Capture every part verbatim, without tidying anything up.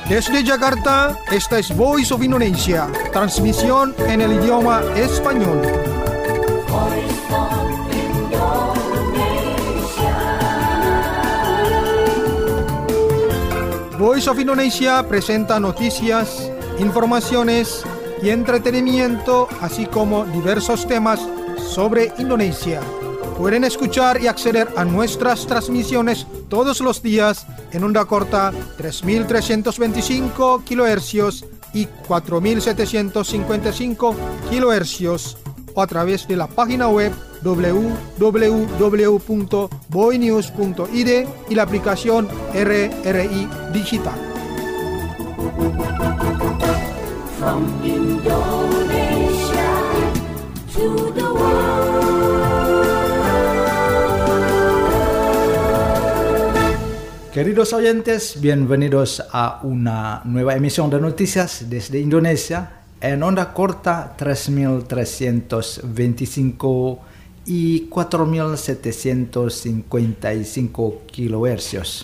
Desde Jakarta, esta es Voice of Indonesia, transmisión en el idioma español. Voice of Indonesia. Voice of Indonesia presenta noticias, informaciones y entretenimiento, así como diversos temas sobre Indonesia. Pueden escuchar y acceder a nuestras transmisiones todos los días en onda corta tres mil trescientos veinticinco kilohercios y cuatro mil setecientos cincuenta y cinco kilohercios o a través de la página web doble u doble u doble u punto boinews punto i d y la aplicación R R I Digital. From Indonesia to the world. Queridos oyentes, bienvenidos a una nueva emisión de noticias desde Indonesia en onda corta tres mil trescientos veinticinco y cuatro mil setecientos cincuenta y cinco kilohercios.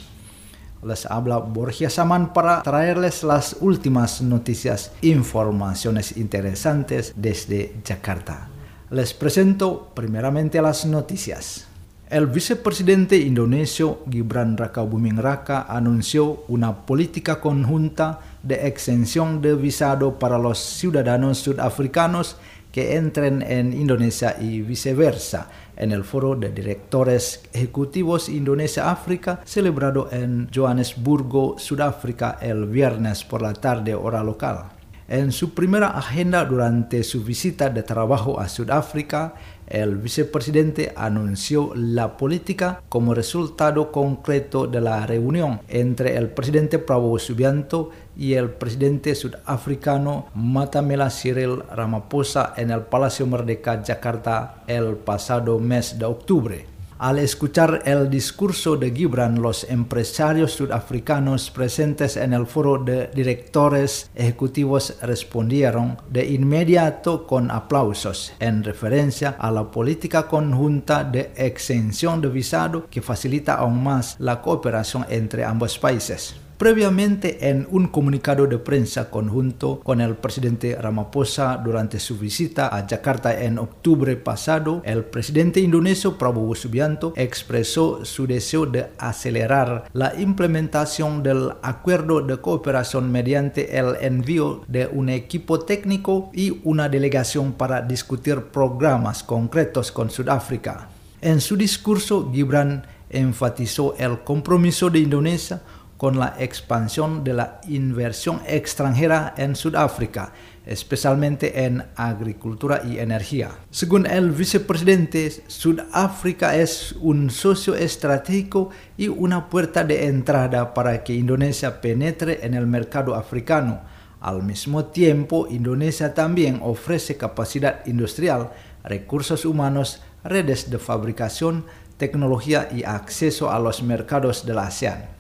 Les habla Borja Saman para traerles las últimas noticias e informaciones interesantes desde Jakarta. Les presento primeramente las noticias. El vicepresidente indonesio Gibran Rakabuming Raka anunció una política conjunta de exención de visado para los ciudadanos sudafricanos que entren en Indonesia y viceversa en el Foro de Directores Ejecutivos Indonesia-África celebrado en Johannesburgo, Sudáfrica el viernes por la tarde hora local. En su primera agenda durante su visita de trabajo a Sudáfrica, el vicepresidente anunció la política como resultado concreto de la reunión entre el presidente Prabowo Subianto y el presidente sudafricano Matamela Cyril Ramaphosa en el Palacio Merdeka, Jakarta, el pasado mes de octubre. Al escuchar el discurso de Gibran, los empresarios sudafricanos presentes en el foro de directores ejecutivos respondieron de inmediato con aplausos, en referencia a la política conjunta de exención de visado que facilita aún más la cooperación entre ambos países. Previamente, en un comunicado de prensa conjunto con el presidente Ramaphosa durante su visita a Jakarta en octubre pasado, el presidente indonesio Prabowo Subianto expresó su deseo de acelerar la implementación del acuerdo de cooperación mediante el envío de un equipo técnico y una delegación para discutir programas concretos con Sudáfrica. En su discurso, Gibran enfatizó el compromiso de Indonesia con la expansión de la inversión extranjera en Sudáfrica, especialmente en agricultura y energía. Según el vicepresidente, Sudáfrica es un socio estratégico y una puerta de entrada para que Indonesia penetre en el mercado africano. Al mismo tiempo, Indonesia también ofrece capacidad industrial, recursos humanos, redes de fabricación, tecnología y acceso a los mercados de la ASEAN.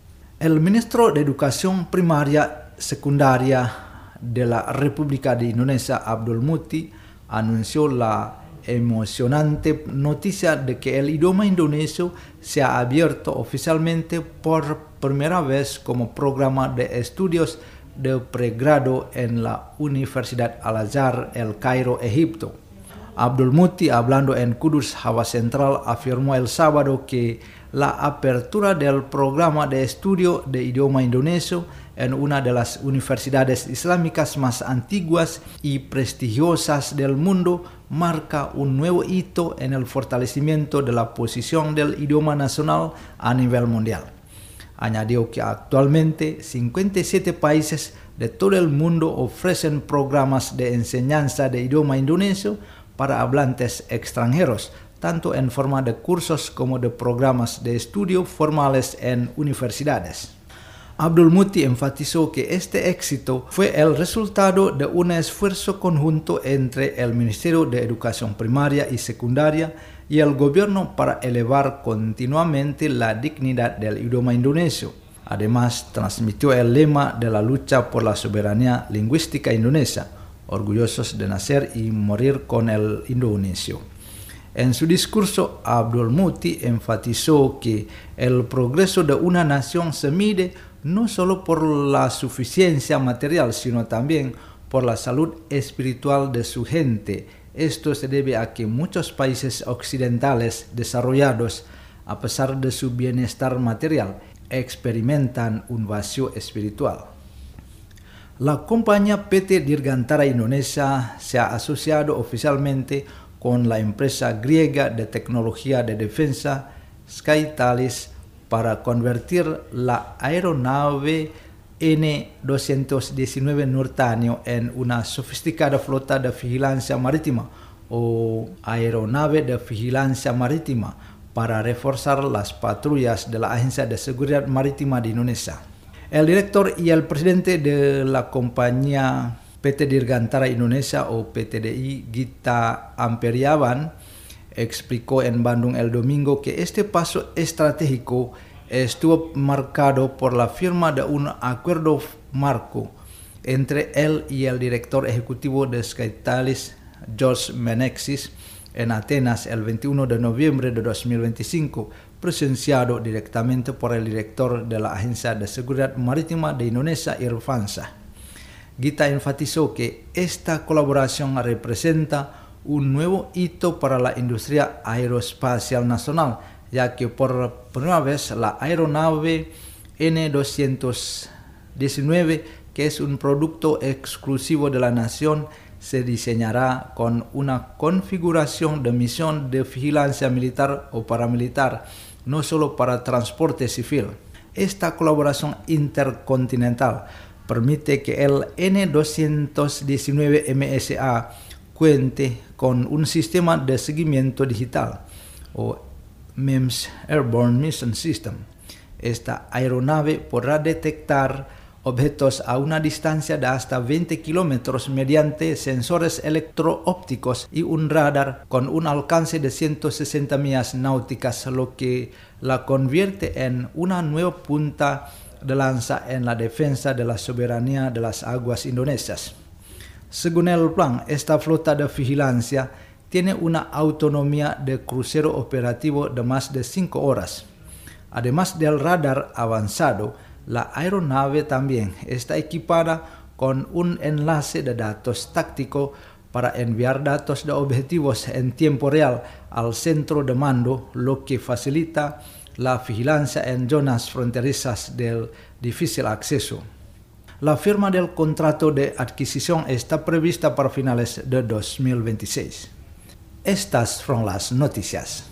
El ministro de Educación Primaria Secundaria de la República de Indonesia, Abdul Muti, anunció la emocionante noticia de que el idioma indonesio se ha abierto oficialmente por primera vez como programa de estudios de pregrado en la Universidad Al-Azhar, El Cairo, Egipto. Abdul Muti, hablando en Kudus, Java Central, afirmó el sábado que la apertura del programa de estudio de idioma indonesio en una de las universidades islámicas más antiguas y prestigiosas del mundo marca un nuevo hito en el fortalecimiento de la posición del idioma nacional a nivel mundial. Añadió que actualmente cincuenta y siete países de todo el mundo ofrecen programas de enseñanza de idioma indonesio para hablantes extranjeros, tanto en forma de cursos como de programas de estudio formales en universidades. Abdul Muti enfatizó que este éxito fue el resultado de un esfuerzo conjunto entre el Ministerio de Educación Primaria y Secundaria y el gobierno para elevar continuamente la dignidad del idioma indonesio. Además, transmitió el lema de la lucha por la soberanía lingüística indonesia, orgullosos de nacer y morir con el indonesio. En su discurso, Abdul Muti enfatizó que el progreso de una nación se mide no solo por la suficiencia material, sino también por la salud espiritual de su gente. Esto se debe a que muchos países occidentales desarrollados, a pesar de su bienestar material, experimentan un vacío espiritual. La compañía P T Dirgantara Indonesia se ha asociado oficialmente con la empresa griega de tecnología de defensa Skytalis para convertir la aeronave N doscientos diecinueve Nurtanio en una sofisticada flota de vigilancia marítima o aeronave de vigilancia marítima para reforzar las patrullas de la Agencia de Seguridad Marítima de Indonesia. El director y el presidente de la compañía P T Dirgantara Indonesia o P T D I, Gita Amperiawan, explicó en Bandung el domingo que este paso estratégico estuvo marcado por la firma de un acuerdo marco entre él y el director ejecutivo de Skytalis, George Menexis, en Atenas el veintiuno de noviembre de dos mil veinticinco, presenciado directamente por el director de la Agencia de Seguridad Marítima de Indonesia, Irfansyah. Gita enfatizó que esta colaboración representa un nuevo hito para la industria aeroespacial nacional, ya que por primera vez la aeronave N doscientos diecinueve, que es un producto exclusivo de la nación, se diseñará con una configuración de misión de vigilancia militar o paramilitar, no solo para transporte civil. Esta colaboración intercontinental permite que el N doscientos diecinueve M S A cuente con un sistema de seguimiento digital o M I M S Airborne Mission System. Esta aeronave podrá detectar objetos a una distancia de hasta veinte kilómetros mediante sensores electro-ópticos y un radar con un alcance de ciento sesenta millas náuticas, lo que la convierte en una nueva punta de lanza en la defensa de la soberanía de las aguas indonesias. Según el plan, esta flota de vigilancia tiene una autonomía de crucero operativo de más de cinco horas. Además del radar avanzado, la aeronave también está equipada con un enlace de datos táctico para enviar datos de objetivos en tiempo real al centro de mando, lo que facilita la vigilancia en zonas fronterizas del difícil acceso. La firma del contrato de adquisición está prevista para finales de dos mil veintiséis. Estas fueron las noticias.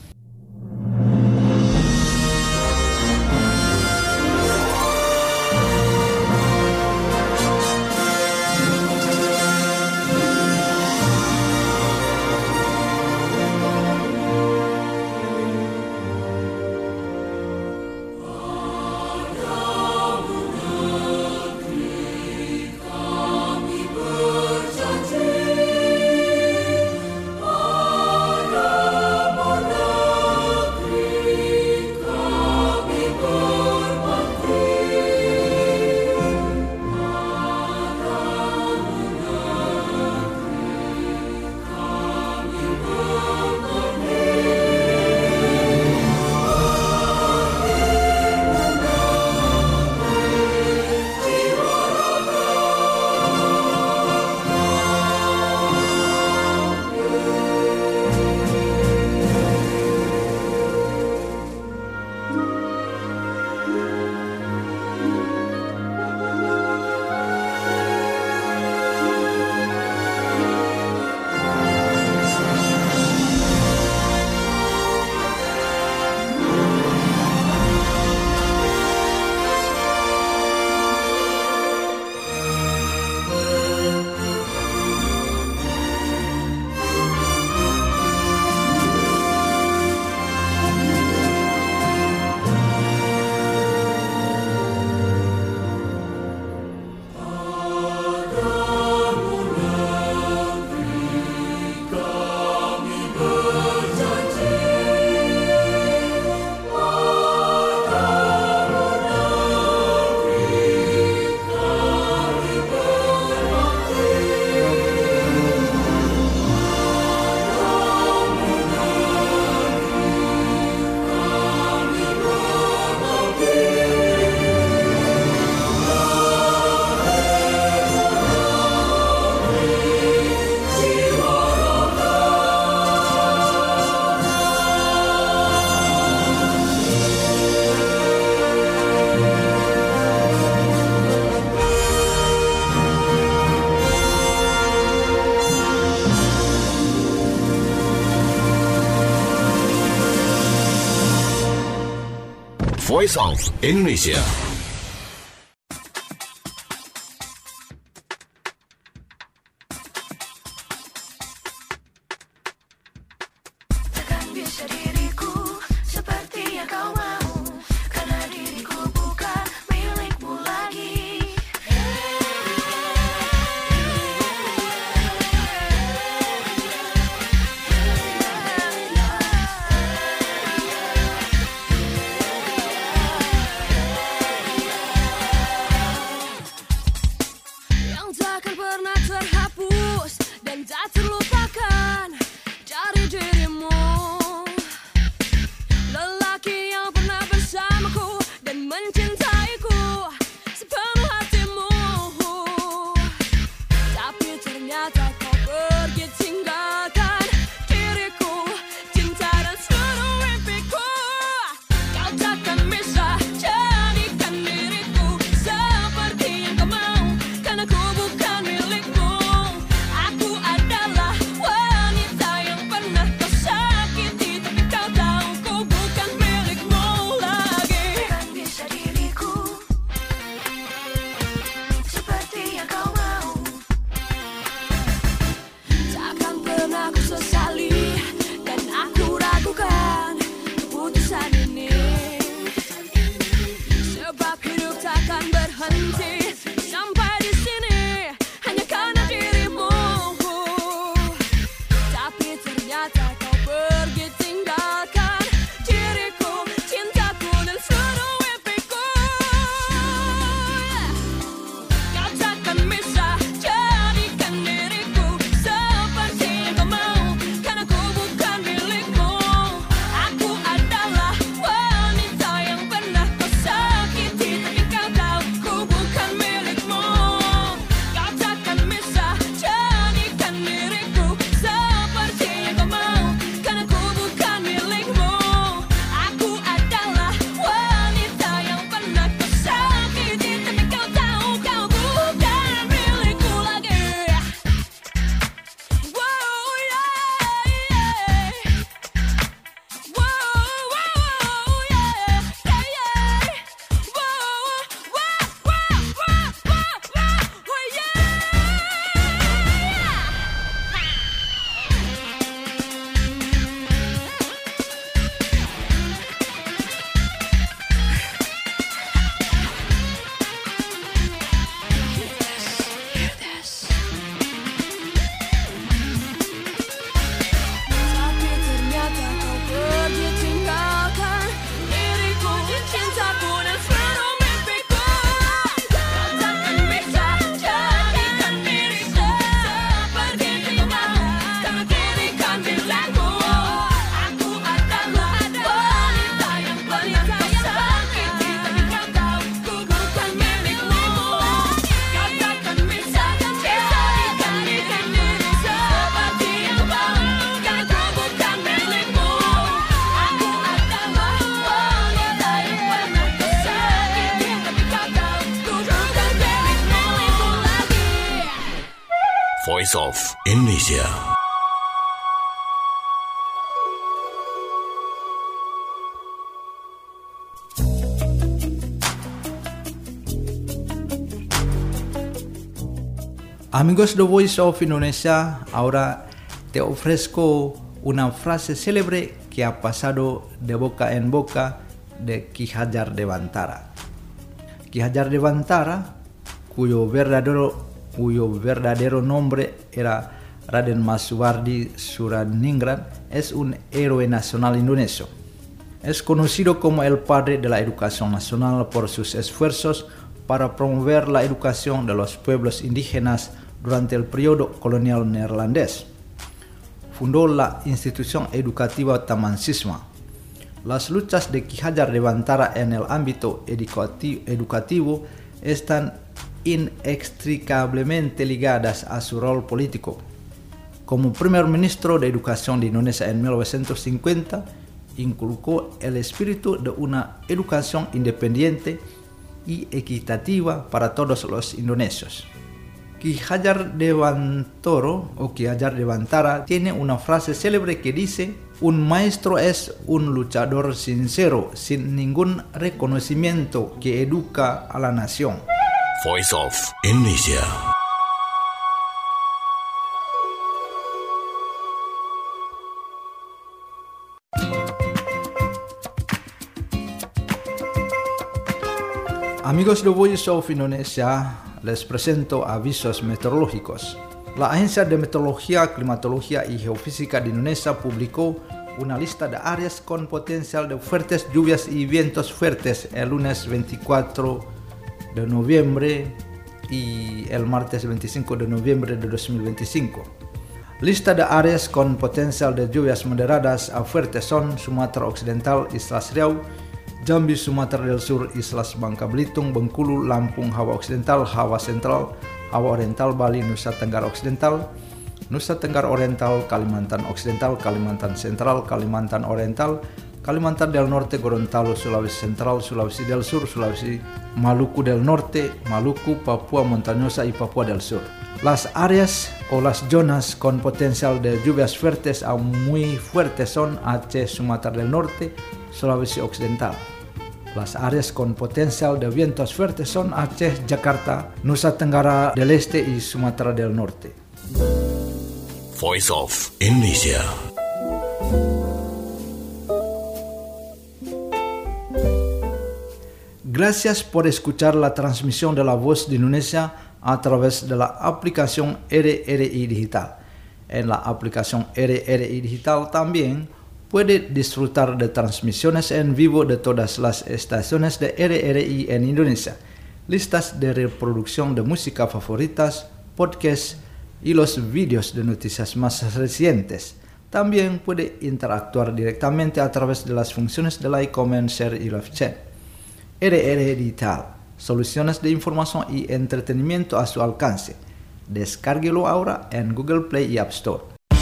Ada Voice of Indonesia. Voice of Indonesia. Amigos de Voice of Indonesia, ahora te ofrezco una frase célebre que ha pasado de boca en boca de Ki Hajar Dewantara. Ki Hajar Dewantara, cuyo verdadero, cuyo verdadero nombre era Raden Mas Suwardi Suradningrat, es un héroe nacional indonesio. Es conocido como el padre de la educación nacional por sus esfuerzos para promover la educación de los pueblos indígenas durante el periodo colonial neerlandés. Fundó la institución educativa Taman Sisma. Las luchas de Ki Hajar Dewantara en el ámbito educativo están inextricablemente ligadas a su rol político. Como primer ministro de Educación de Indonesia en mil novecientos cincuenta, inculcó el espíritu de una educación independiente y equitativa para todos los indonesios. Ki Hajar Dewantara o Ki Hajar Dewantara tiene una frase célebre que dice: un maestro es un luchador sincero, sin ningún reconocimiento, que educa a la nación. Voice of Indonesia. Amigos de Voice of Indonesia, les presento avisos meteorológicos. La Agencia de Meteorología, Climatología y Geofísica de Indonesia publicó una lista de áreas con potencial de fuertes lluvias y vientos fuertes el lunes veinticuatro de noviembre y el martes veinticinco de noviembre de dos mil veinticinco. Lista de áreas con potencial de lluvias moderadas a fuertes son Sumatera Occidental, Islas Riau, Jambi, Sumatera del Sur, Islas Bangka Belitung, Bengkulu, Lampung, Jawa Occidental, Jawa Sentral, Jawa Oriental, Bali, Nusa Tenggara Occidental, Nusa Tenggara Oriental, Kalimantan Occidental, Kalimantan Sentral, Kalimantan Oriental, Kalimantan del Norte, Gorontalo, Sulawesi Central, Sulawesi del Sur, Sulawesi, Maluku del Norte, Maluku, Papua Montañosa y Papua del Sur. Las áreas o las zonas con potencial de lluvias fuertes a muy fuertes son Aceh, Sumatera del Norte, Sulawesi Occidental. Las áreas con potencial de vientos fuertes son Aceh, Jakarta, Nusa Tenggara del Este y Sumatera del Norte. Voice of Indonesia. Gracias por escuchar la transmisión de La Voz de Indonesia a través de la aplicación R R I Digital. En la aplicación R R I Digital también puede disfrutar de transmisiones en vivo de todas las estaciones de R R I en Indonesia, listas de reproducción de música favoritas, podcasts y los vídeos de noticias más recientes. También puede interactuar directamente a través de las funciones de like, comment, share y live chat. R R I Digital, soluciones de información y entretenimiento a su alcance. Descárguelo ahora en Google Play y App Store.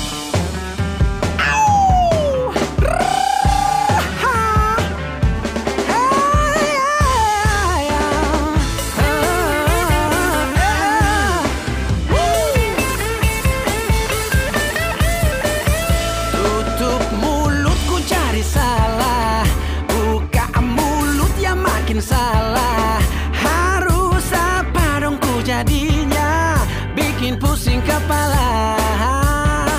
Tutup mulutku cari salah, buka mulut yang makin salah. Harus apa dong ku jadinya, bikin pusing kepala.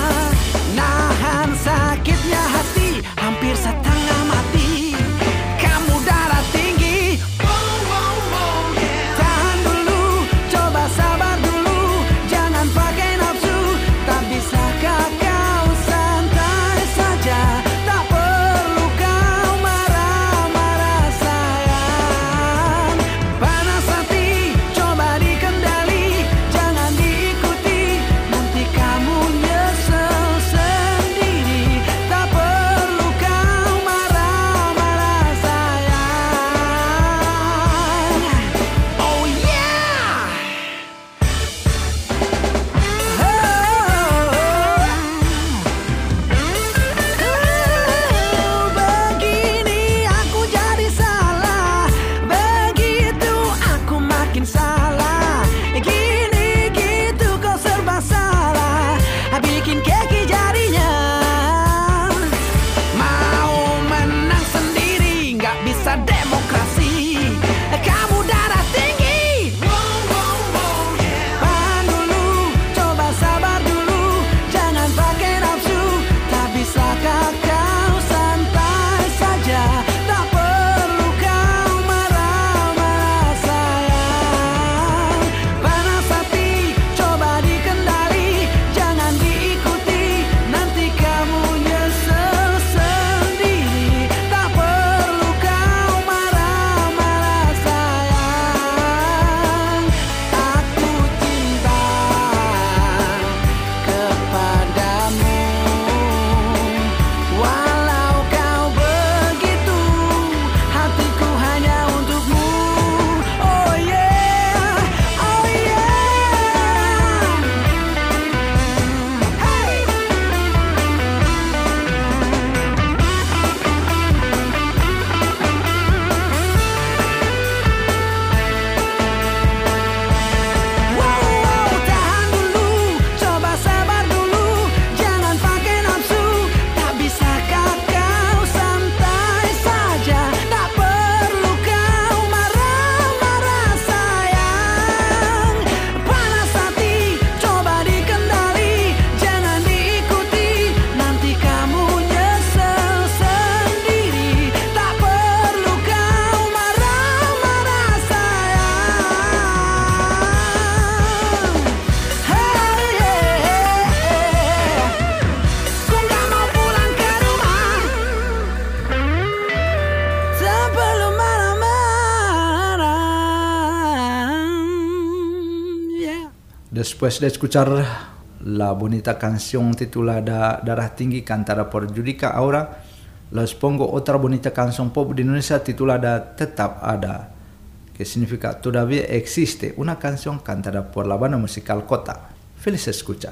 después de escuchar la bonita canción titulada Darah Tinggi cantada por Judika Aura, les pongo otra bonita canción pop de Indonesia titulada Tetap Ada, que significa todavía existe, una canción cantada por la banda musical Kota. Feliz escucha.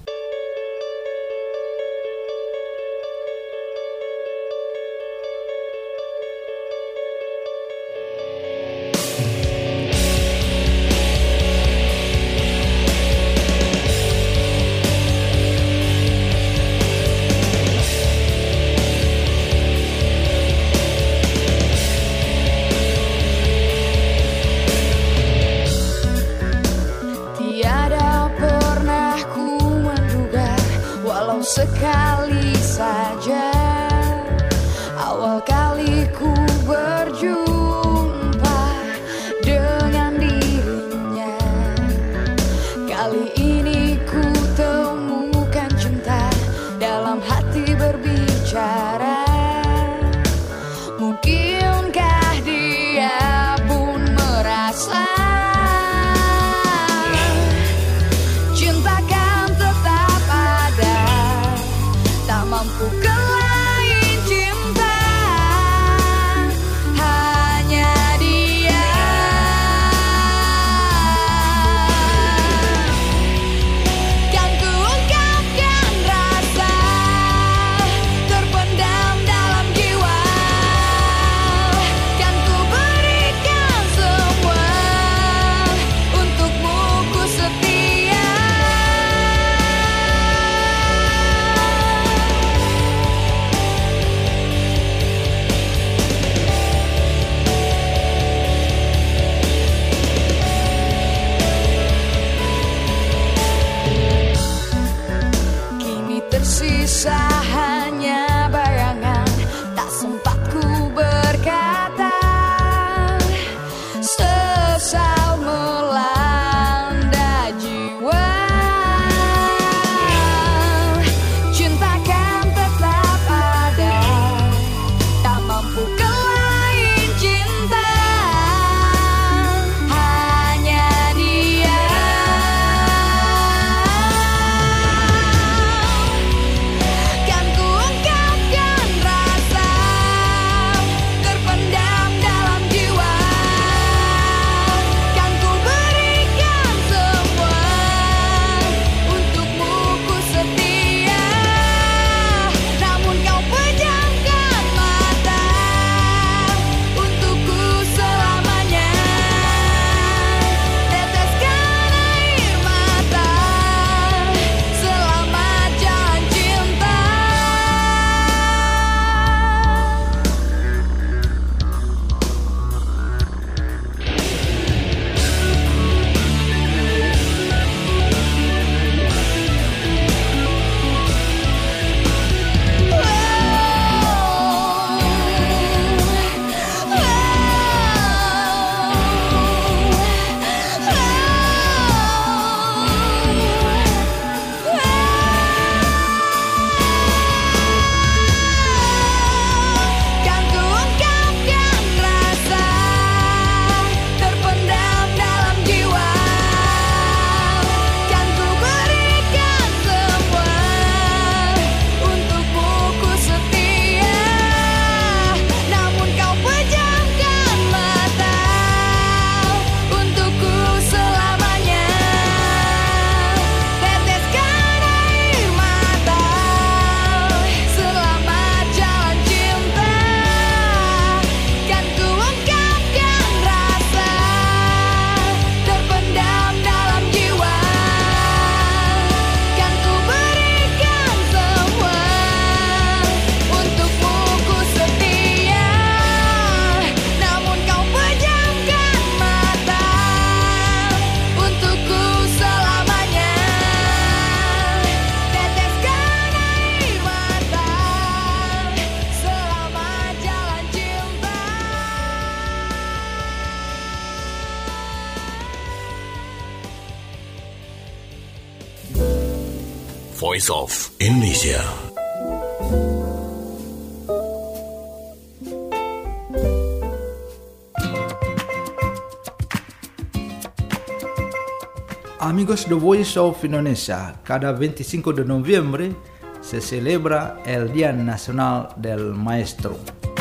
Sekali saja awal kali ku berjumpa dengan dirinya, kali ini ku temukan cinta dalam hati berbicara. Mungkinkah dia pun merasa mampu ke lain cinta, hanya dia. Kan ku ungkapkan rasa terpendam dalam jiwa, kan ku berikan semua untukmu, ku setia. Tersisa hanya bayangan, tak sempat ku berkata. Sesal melanda jiwa, cinta kan tetap ada, tak mampu ke lain cinta, hanya dia. Voice of Indonesia. Amigos de Voice of Indonesia, cada veinticinco de noviembre se celebra el Día Nacional del Maestro.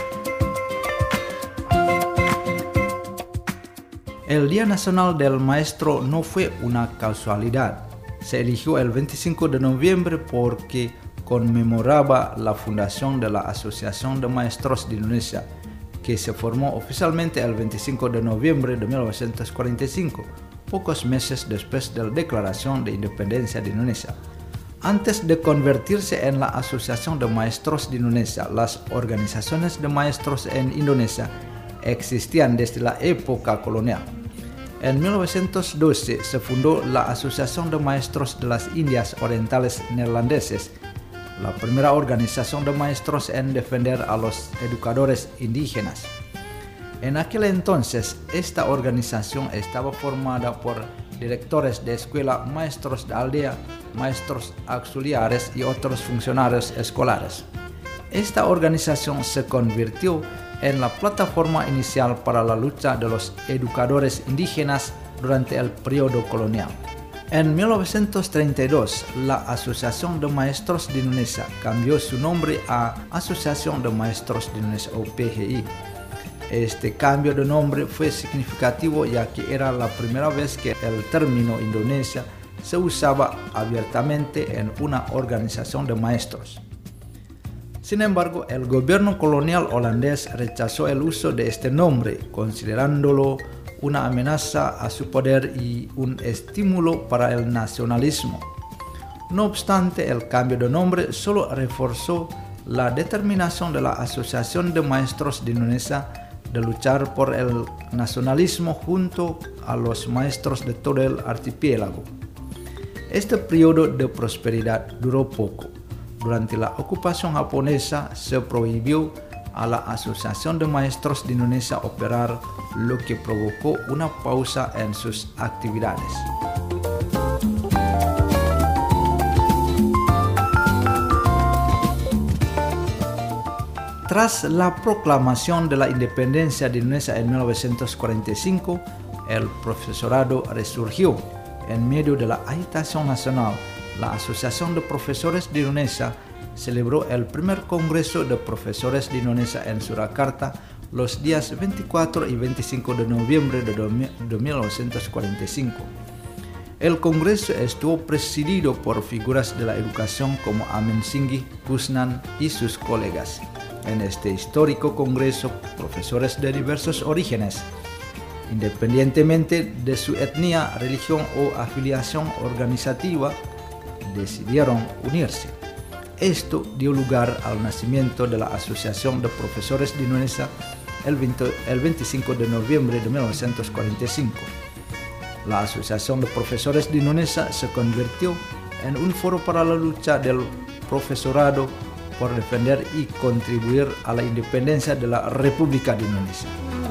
El Día Nacional del Maestro no fue una casualidad. Se eligió el veinticinco de noviembre porque conmemoraba la fundación de la Asociación de Maestros de Indonesia, que se formó oficialmente el veinticinco de noviembre de mil novecientos cuarenta y cinco, pocos meses después de la Declaración de Independencia de Indonesia. Antes de convertirse en la Asociación de Maestros de Indonesia, las organizaciones de maestros en Indonesia existían desde la época colonial. En mil novecientos doce se fundó la Asociación de Maestros de las Indias Orientales Neerlandeses, la primera organización de maestros en defender a los educadores indígenas. En aquel entonces, esta organización estaba formada por directores de escuela, maestros de aldea, maestros auxiliares y otros funcionarios escolares. Esta organización se convirtió en la plataforma inicial para la lucha de los educadores indígenas durante el periodo colonial. En mil novecientos treinta y dos, la Asociación de Maestros de Indonesia cambió su nombre a Asociación de Maestros de Indonesia o P G I. Este cambio de nombre fue significativo ya que era la primera vez que el término Indonesia se usaba abiertamente en una organización de maestros. Sin embargo, el gobierno colonial holandés rechazó el uso de este nombre, considerándolo una amenaza a su poder y un estímulo para el nacionalismo. No obstante, el cambio de nombre solo reforzó la determinación de la Asociación de Maestros de Indonesia de luchar por el nacionalismo junto a los maestros de todo el archipiélago. Este periodo de prosperidad duró poco. Durante la ocupación japonesa se prohibió a la Asociación de Maestros de Indonesia operar, lo que provocó una pausa en sus actividades. Tras la proclamación de la independencia de Indonesia en mil novecientos cuarenta y cinco, el profesorado resurgió. En medio de la agitación nacional, la Asociación de Profesores de Indonesia celebró el primer Congreso de Profesores de Indonesia en Surakarta los días veinticuatro y veinticinco de noviembre de mil novecientos cuarenta y cinco. El Congreso estuvo presidido por figuras de la educación como Amin Singgi, Kusnan y sus colegas. En este histórico Congreso, profesores de diversos orígenes, independientemente de su etnia, religión o afiliación organizativa, decidieron unirse. Esto dio lugar al nacimiento de la Asociación de Profesores de Indonesia el, veinte, el veinticinco de noviembre de mil novecientos cuarenta y cinco. La Asociación de Profesores de Indonesia se convirtió en un foro para la lucha del profesorado por defender y contribuir a la independencia de la República de Indonesia.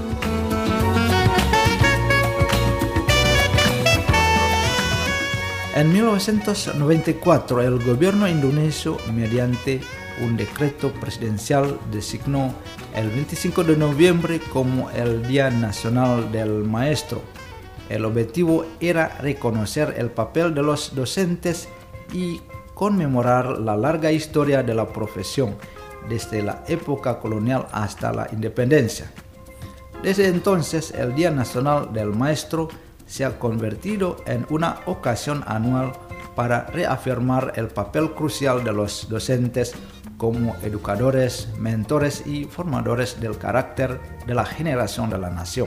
En mil novecientos noventa y cuatro, el gobierno indonesio, mediante un decreto presidencial, designó el veinticinco de noviembre como el Día Nacional del Maestro. El objetivo era reconocer el papel de los docentes y conmemorar la larga historia de la profesión, desde la época colonial hasta la independencia. Desde entonces, el Día Nacional del Maestro se ha convertido en una ocasión anual para reafirmar el papel crucial de los docentes como educadores, mentores y formadores del carácter de la generación de la nación.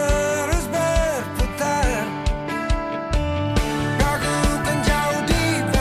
Ragukan jauh di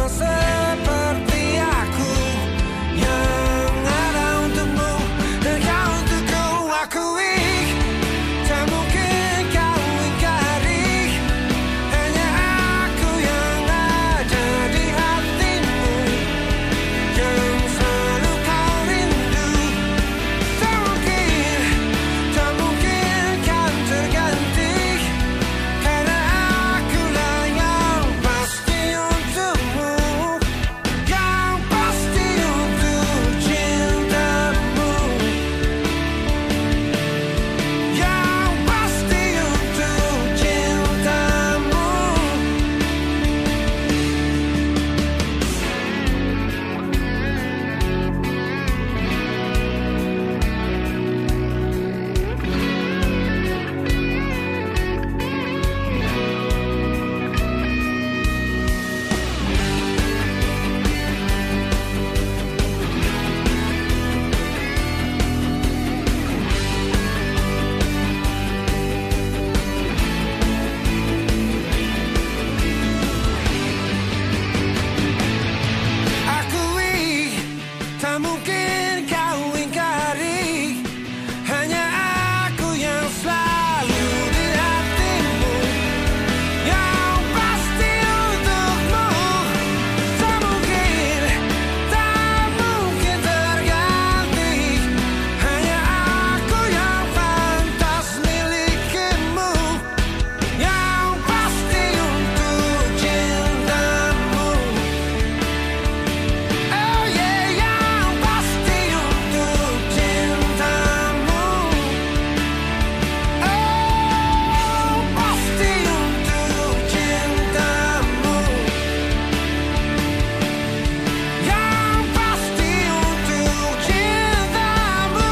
seperti aku yang ada untukmu dan kau untukku. Akui tak mungkin kau ingkari, hanya aku yang ada di hatimu, yang selalu kau rindu. Tak mungkin, tak mungkin kan terganti, karena akulah yang pasti untukmu, yang pasti untuk cintamu, yang pasti untuk cintamu. Akui tak mungkin kau ingkari, hanya aku yang selalu di hatimu, yang pasti untukmu. Tak mungkin, tak mungkin terganti, hanya aku yang pantas milikimu, yang pasti untuk cintamu. Oh yeah, yang pasti untuk cintamu. Oh, pasti untuk cintamu. Yang pasti untuk cintamu.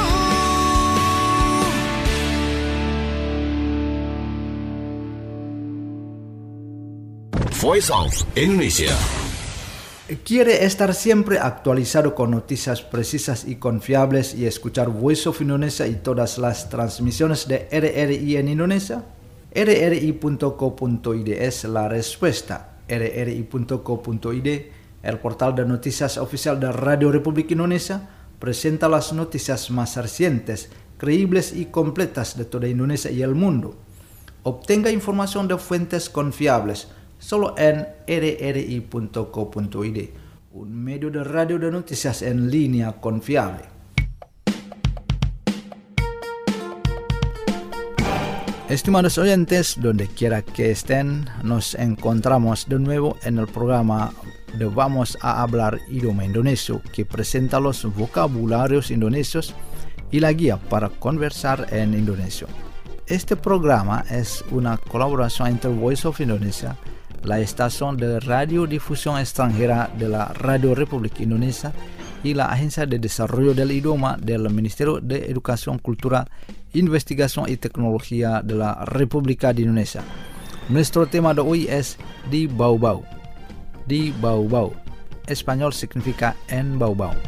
Voice of Indonesia. ¿Quiere estar siempre actualizado con noticias precisas y confiables y escuchar Voice of Indonesia y todas las transmisiones de R R I en Indonesia? R R I punto co punto I D es la respuesta. R R I punto co punto I D, el portal de noticias oficial de Radio Republik Indonesia, presenta las noticias más recientes, creíbles y completas de toda Indonesia y el mundo. Obtenga información de fuentes confiables solo en R R I punto co punto I D, un medio de radio de noticias en línea confiable. Estimados oyentes, donde quiera que estén, nos encontramos de nuevo en el programa de Vamos a Hablar Idioma Indonesio, que presenta los vocabularios indonesios y la guía para conversar en indonesio. Este programa es una colaboración entre Voice of Indonesia, la estación de radiodifusión extranjera de la Radio Republik Indonesia, y la Agencia de Desarrollo del Idioma del Ministerio de Educación, Cultura, Investigación y Tecnología de la República de Indonesia. Nuestro tema de hoy es Di Bau Bau. Di Bau Bau. Español significa en Bau Bau.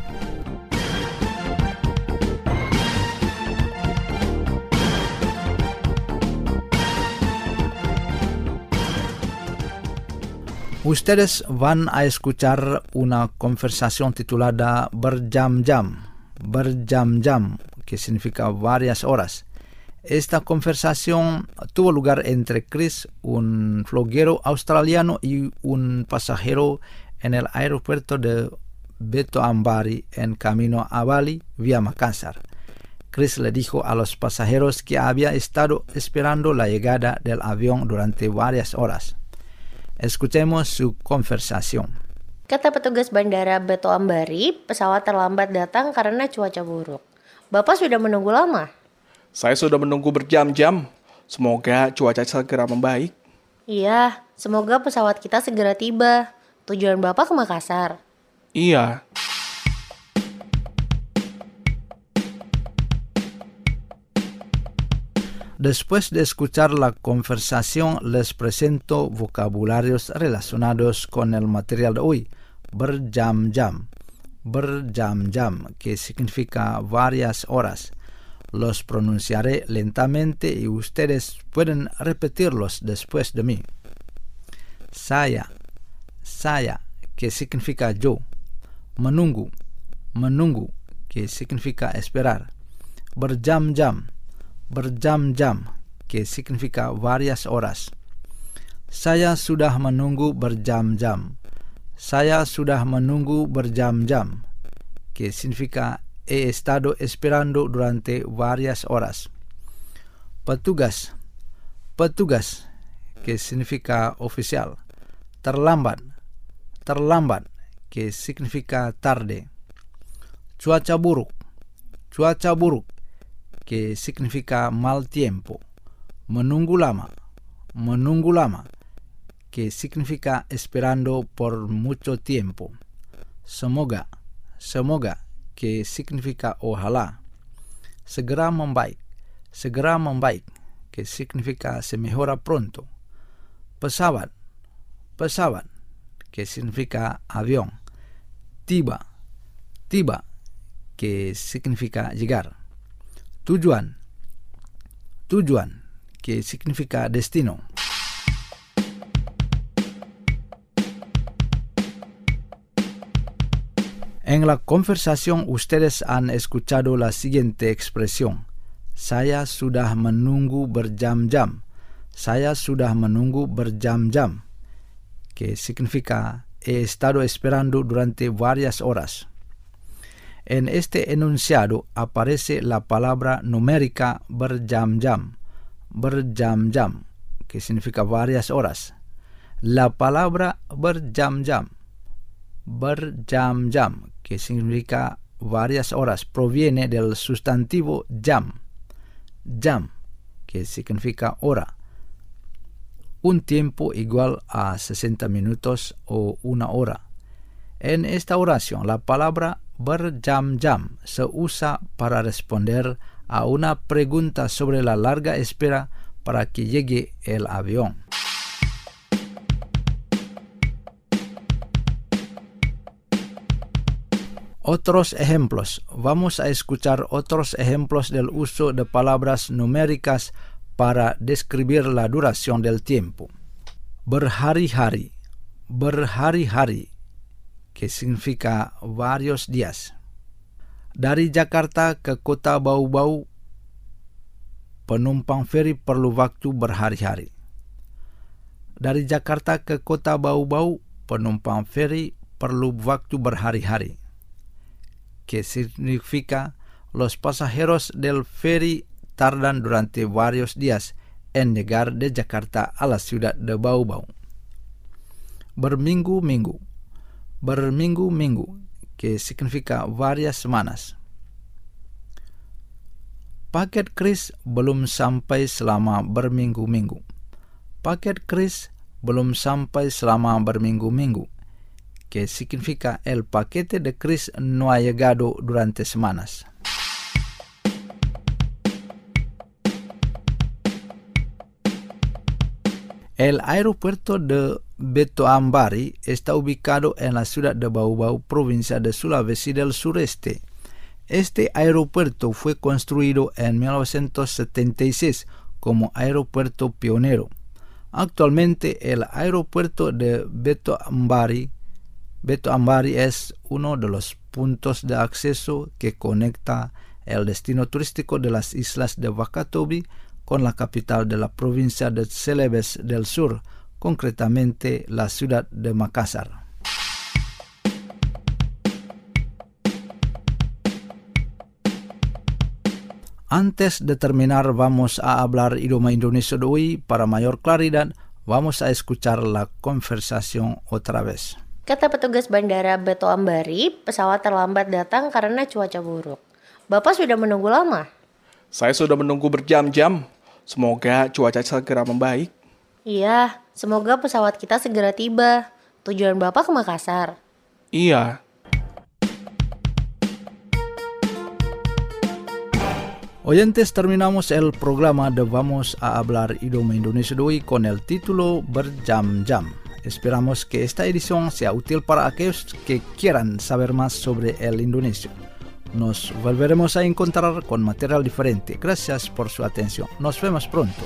Ustedes van a escuchar una conversación titulada Berjam-jam, Berjam-jam, que significa varias horas. Esta conversación tuvo lugar entre Chris, un floguero australiano, y un pasajero en el aeropuerto de Beto Ambari en camino a Bali vía Makassar. Chris le dijo a los pasajeros que había estado esperando la llegada del avión durante varias horas. Escuchemos su conversación. Kata petugas bandara Beto Ambari, pesawat terlambat datang karena cuaca buruk. Bapak sudah menunggu lama? Saya sudah menunggu berjam-jam. Semoga cuaca segera membaik. Iya, semoga pesawat kita segera tiba. Tujuan Bapak ke Makassar? Iya. Después de escuchar la conversación, les presento vocabularios relacionados con el material de hoy. Berjam-jam. Berjam-jam, que significa varias horas. Los pronunciaré lentamente y ustedes pueden repetirlos después de mí. Saya. Saya, que significa yo. Menunggu, menunggu, que significa esperar. Berjam-jam, berjam-jam, que significa varias horas. Saya sudah menunggu berjam-jam. Saya sudah menunggu berjam-jam, que significa he estado esperando durante varias horas. Petugas, petugas, que significa oficial. Terlambat, terlambat, que significa tarde. Cuaca buruk, cuaca buruk, que significa mal tiempo. Menunggu lama, menunggu lama, que significa esperando por mucho tiempo. Semoga, semoga, que significa ojalá. Segera membaik, segera membaik, que significa se mejora pronto. Pesawat, pesawat, que significa avión. Tiba, tiba, que significa llegar. Tujuan, tujuan, que significa destino. En la conversación ustedes han escuchado la siguiente expresión. Saya sudah menunggu berjam-jam. Saya sudah menunggu berjam-jam, que significa he estado esperando durante varias horas. En este enunciado aparece la palabra numérica berjam-jam, berjam-jam, que significa varias horas. La palabra berjam-jam, berjam-jam, que significa varias horas, proviene del sustantivo jam, jam, que significa hora. Un tiempo igual a sesenta minutos o una hora. En esta oración, la palabra berjam-jam se usa para responder a una pregunta sobre la larga espera para que llegue el avión. Otros ejemplos. Vamos a escuchar otros ejemplos del uso de palabras numéricas para describir la duración del tiempo. Berhari-hari, berhari-hari, que significa varios días. Dari Jakarta ke Kota Bau-Bau, penumpang feri perlu waktu berhari-hari. Dari Jakarta ke Kota Bau-Bau, penumpang feri perlu waktu berhari-hari, que significa los pasajeros del ferry tardan durante varios días en llegar de Jakarta a la ciudad de Bau-Bau. Berminggu-minggu, berminggu-minggu, que significa varias semanas. Paket kris belum sampai selama berminggu-minggu. Paket kris belum sampai selama berminggu-minggu, que significa el paquete de Chris no ha llegado durante semanas. El aeropuerto de Betoambari está ubicado en la ciudad de Bau-Bau, provincia de Sulawesi del Sureste. Este aeropuerto fue construido en mil novecientos setenta y seis como aeropuerto pionero. Actualmente el aeropuerto de Betoambari, Betoambari es uno de los puntos de acceso que conecta el destino turístico de las islas de Wakatobi con la capital de la provincia de Celebes del Sur, concretamente la ciudad de Makassar. Antes de terminar, vamos a hablar idioma Indonesia de hoy. Para mayor claridad, vamos a escuchar la conversación otra vez. Kata petugas bandara Betoambari, pesawat terlambat datang karena cuaca buruk. Bapak sudah menunggu lama? Saya sudah menunggu berjam-jam. Semoga cuaca segera membaik. Iya, semoga pesawat kita segera tiba. Tujuan Bapak ke Makassar? Iya. Oyentes, terminamos el programa de Vamos a Hablar Idioma Indonesia de hoy con el título Berjam-Jam. Esperamos que esta edición sea útil para aquellos que quieran saber más sobre el indonesio. Nos volveremos a encontrar con material diferente. Gracias por su atención. Nos vemos pronto.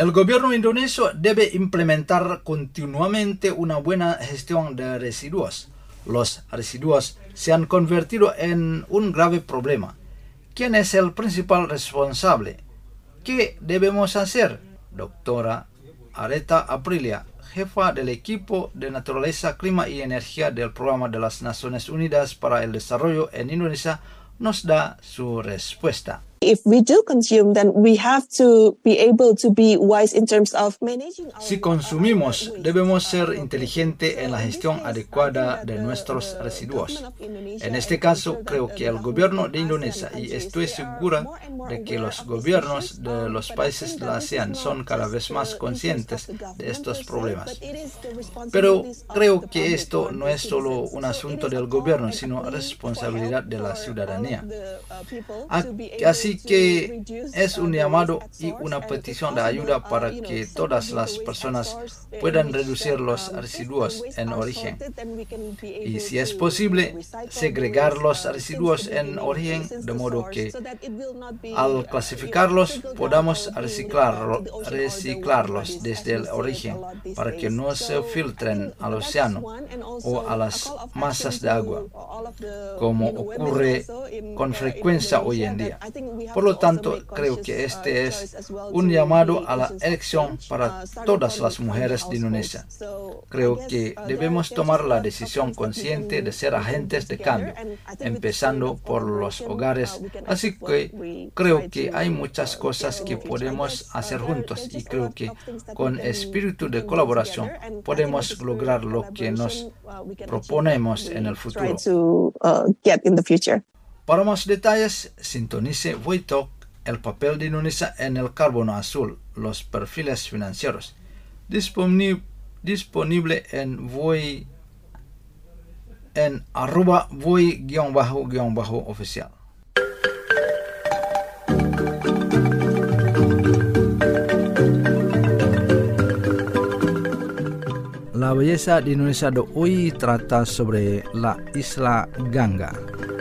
El gobierno indonesio debe implementar continuamente una buena gestión de residuos. Los residuos se han convertido en un grave problema. ¿Quién es el principal responsable? ¿Qué debemos hacer? Doctora Areta Aprilia, jefa del equipo de Naturaleza, Clima y Energía del Programa de las Naciones Unidas para el Desarrollo en Indonesia, nos da su respuesta. If we do consume, then we have to be able to be wise in terms of managing our, Si consumimos, debemos ser inteligentes en la gestión adecuada de nuestros residuos. En este caso, creo que el gobierno de Indonesia, y estoy segura de que los gobiernos de los países de la ASEAN son cada vez más conscientes de estos problemas. Pero creo que esto no es solo un asunto del gobierno, sino responsabilidad de la ciudadanía. Así que es un llamado y una petición de ayuda para que todas las personas puedan reducir los residuos en origen. Y si es posible, segregar los residuos en origen de modo que al clasificarlos podamos reciclarlo, reciclarlos desde el origen para que no se filtren al océano o a las masas de agua, como ocurre con frecuencia hoy en día. Por lo tanto, creo que este es un llamado a la elección para todas las mujeres de Indonesia. Creo que debemos tomar la decisión consciente de ser agentes de cambio, empezando por los hogares. Así que creo que hay muchas cosas que podemos hacer juntos y creo que con espíritu de colaboración podemos lograr lo que nos proponemos en el futuro. Para más detalles, sintonice Voitalk, el papel de Indonesia en el carbono azul, los perfiles financieros. Disponible, disponible en Voi en arroba Voi-oficial. La belleza de Indonesia de hoy trata sobre la isla Gangga.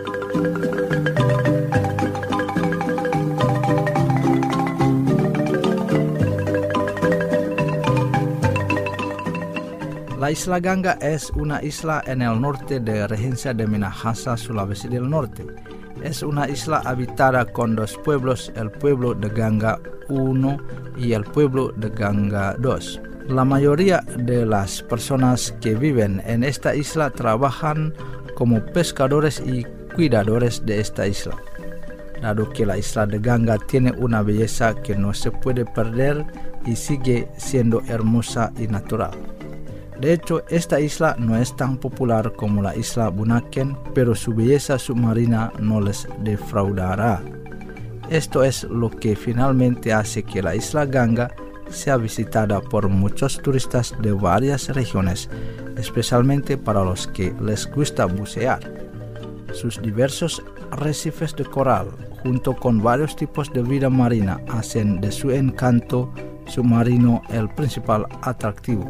La isla Gangga es una isla en el norte de Regencia de Minahasa, Sulawesi del Norte. Es una isla habitada con dos pueblos, el pueblo de Gangga uno y el pueblo de Gangga dos. La mayoría de las personas que viven en esta isla trabajan como pescadores y cuidadores de esta isla. Dado que la isla de Gangga tiene una belleza que no se puede perder y sigue siendo hermosa y natural. De hecho, esta isla no es tan popular como la isla Bunaken, pero su belleza submarina no les defraudará. Esto es lo que finalmente hace que la isla Gangga sea visitada por muchos turistas de varias regiones, especialmente para los que les gusta bucear. Sus diversos arrecifes de coral, junto con varios tipos de vida marina, hacen de su encanto submarino el principal atractivo.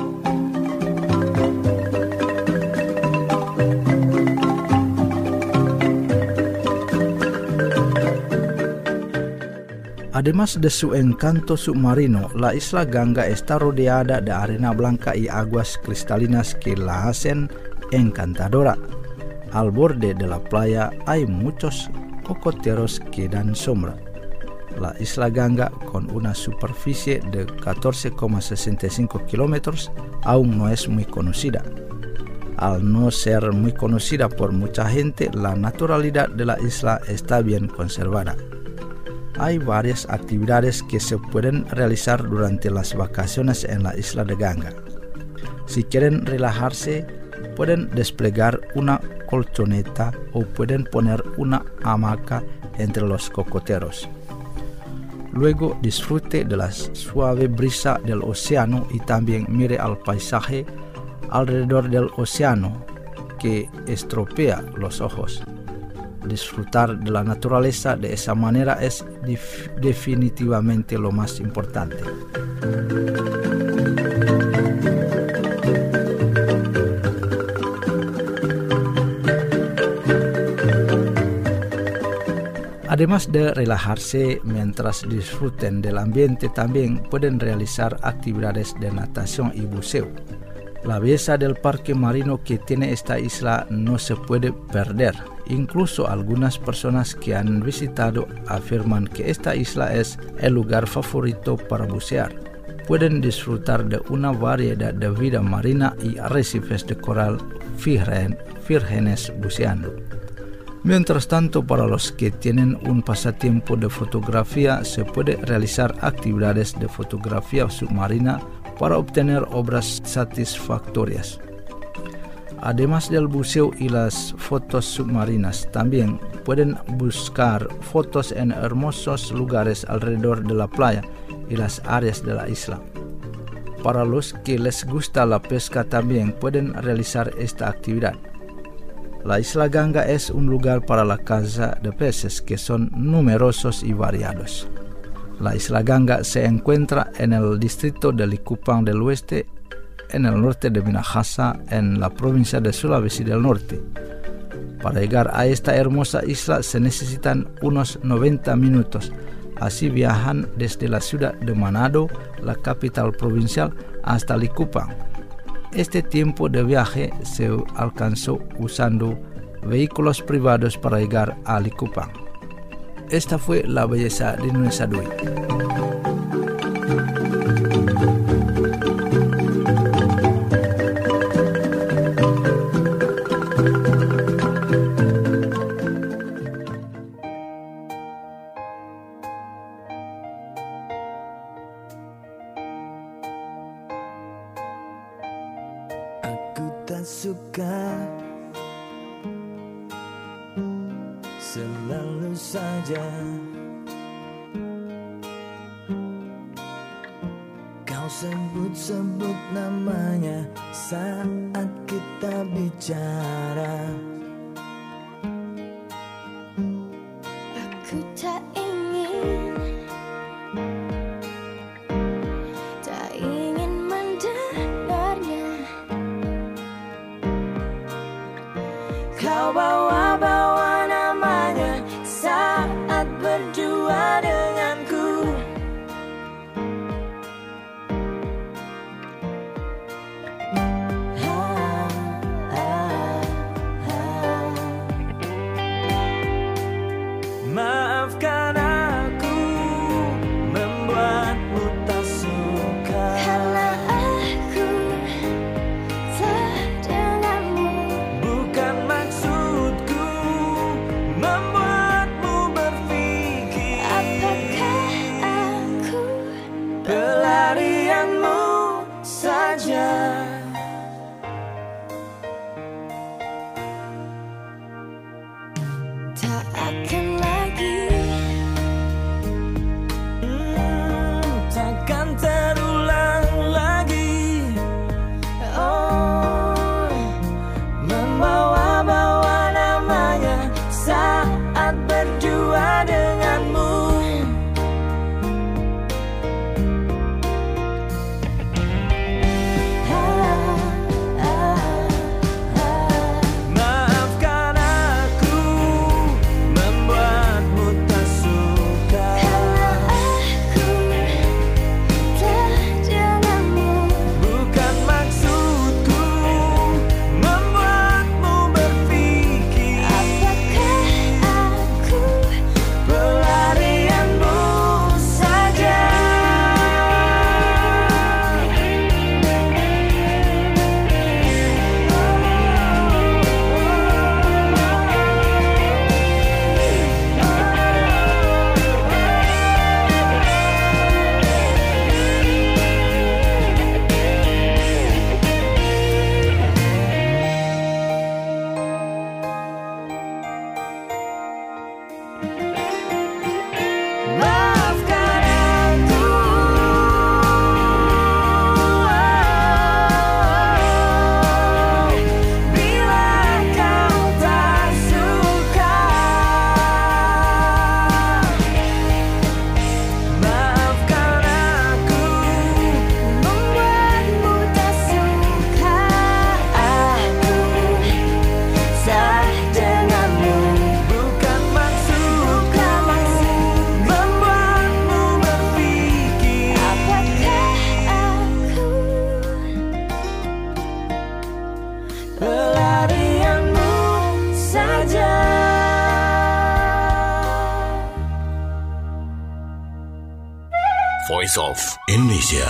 Además de su encanto submarino, la isla Gangga está rodeada de arena blanca y aguas cristalinas que la hacen encantadora. Al borde de la playa hay muchos cocoteros que dan sombra. La isla Gangga, con una superficie de catorce coma sesenta y cinco kilómetros, aún no es muy conocida. Al no ser muy conocida por mucha gente, la naturalidad de la isla está bien conservada. Hay varias actividades que se pueden realizar durante las vacaciones en la isla de Gangga. Si quieren relajarse, pueden desplegar una colchoneta o pueden poner una hamaca entre los cocoteros. Luego disfrute de la suave brisa del océano y también mire al paisaje alrededor del océano que estropea los ojos. Disfrutar de la naturaleza de esa manera es dif- definitivamente lo más importante. Además de relajarse mientras disfruten del ambiente, también pueden realizar actividades de natación y buceo. La belleza del parque marino que tiene esta isla no se puede perder. Incluso algunas personas que han visitado afirman que esta isla es el lugar favorito para bucear. Pueden disfrutar de una variedad de vida marina y arrecifes de coral virgen, vírgenes buceando. Mientras tanto, para los que tienen un pasatiempo de fotografía, se puede realizar actividades de fotografía submarina para obtener obras satisfactorias. Además del buceo y las fotos submarinas, también pueden buscar fotos en hermosos lugares alrededor de la playa y las áreas de la isla. Para los que les gusta la pesca, también pueden realizar esta actividad. La isla Ganga es un lugar para la caza de peces que son numerosos y variados. La isla Ganga se encuentra en el distrito de Likupang del Oeste, en el norte de Minahasa, en la provincia de Sulawesi del Norte. Para llegar a esta hermosa isla se necesitan unos noventa minutos. Así viajan desde la ciudad de Manado, la capital provincial, hasta Likupang. Este tiempo de viaje se alcanzó usando vehículos privados para llegar a Likupang. Esta fue la belleza de Nusa Dui. Aku tak suka selalu saja kau sebut-sebut namanya saat kita bicara. Aku tak ingin, tak ingin mendengarnya. Kau bawa-bawa namanya saat berdua denganku. Ah, ah, ah. Voice of Indonesia.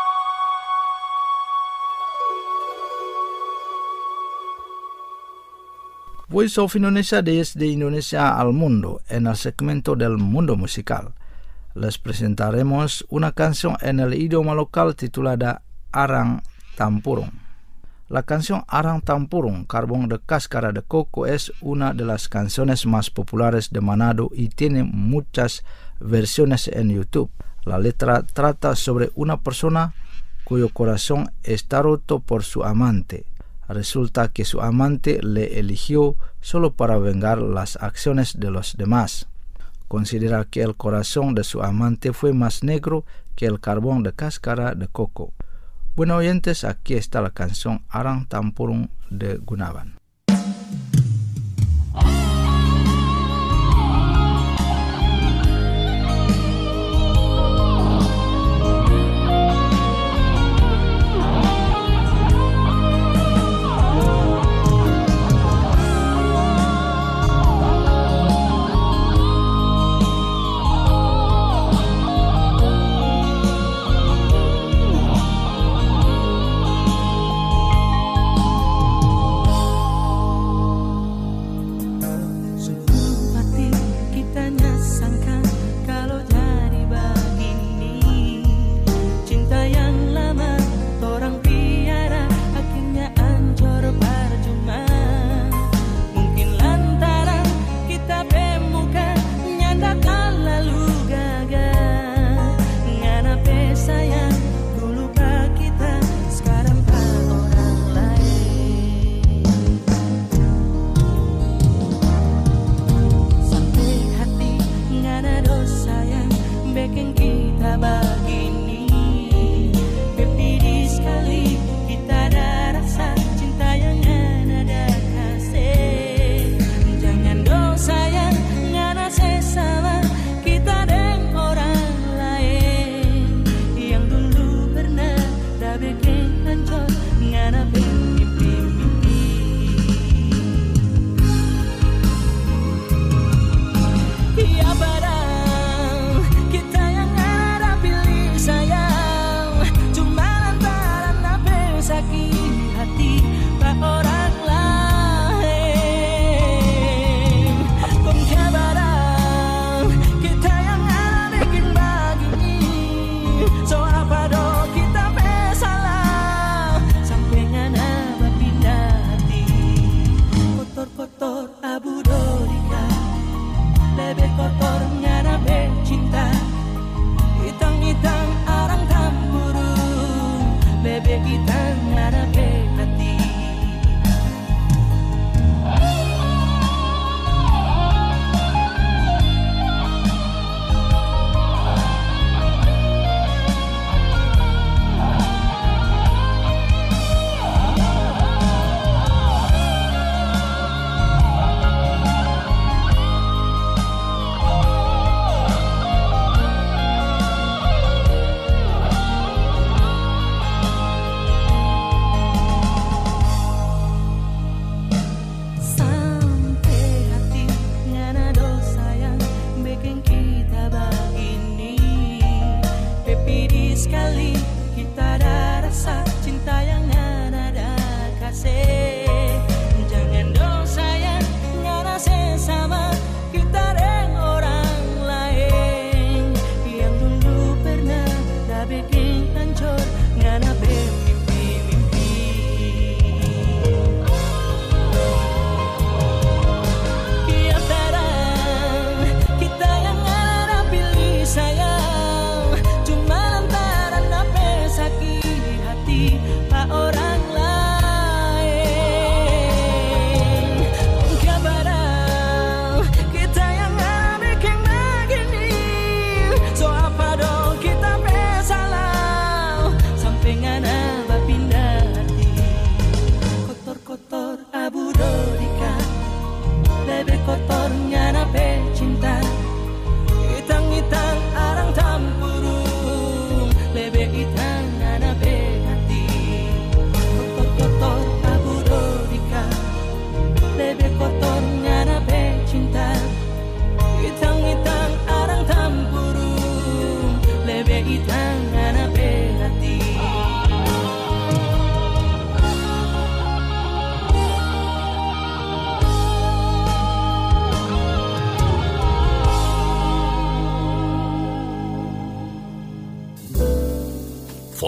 Voice of Indonesia desde Indonesia al mundo en el segmento del mundo musical. Les presentaremos una canción en el idioma local titulada Arang Tampurung. La canción Arang Tampurung, Carbón de Cáscara de Coco, es una de las canciones más populares de Manado y tiene muchas versiones en YouTube. La letra trata sobre una persona cuyo corazón está roto por su amante. Resulta que su amante le eligió solo para vengar las acciones de los demás. Considera que el corazón de su amante fue más negro que el carbón de cáscara de coco. Bueno, oyentes, aquí está la canción Arang Tampurung de Gunawan.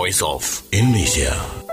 Voice of Indonesia.